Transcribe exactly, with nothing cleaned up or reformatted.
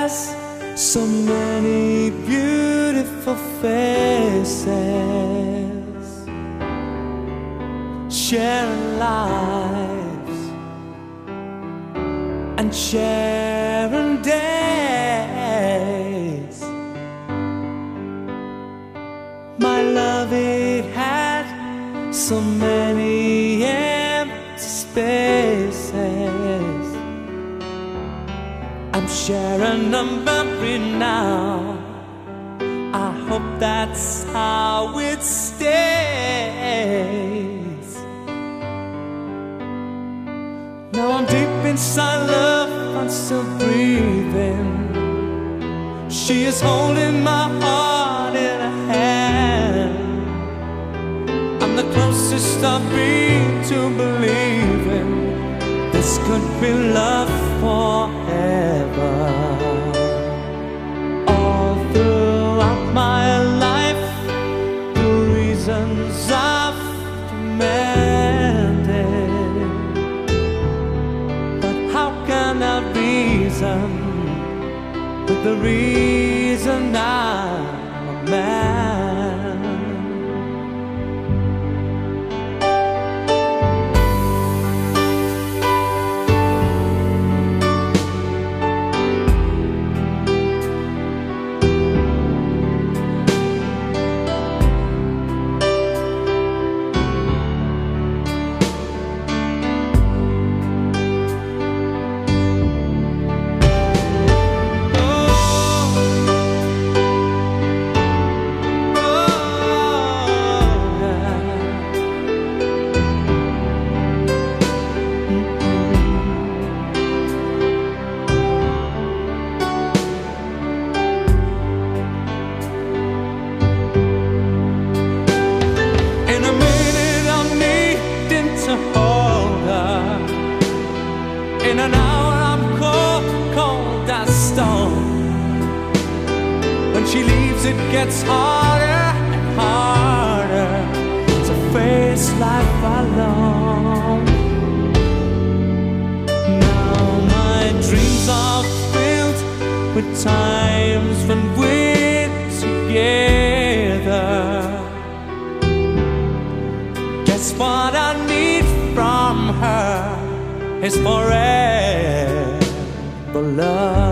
has so many beautiful faces, sharing lives and sharing days. My love, it had so many empty spaces. I'm sharing a memory now. I hope that's how it stays. Now I'm deep inside love, I'm still breathing. She is holding my heart in her hand. I'm the closest I've been to believing this could be love forever. All throughout my life, the reasons I've demanded, but how can I reason with the reason I'm a man? In an hour I'm cold, cold as stone. When she leaves it gets harder and harder to face life alone. Now my dreams are filled with times when we're together. Guess what I need from her is forever love.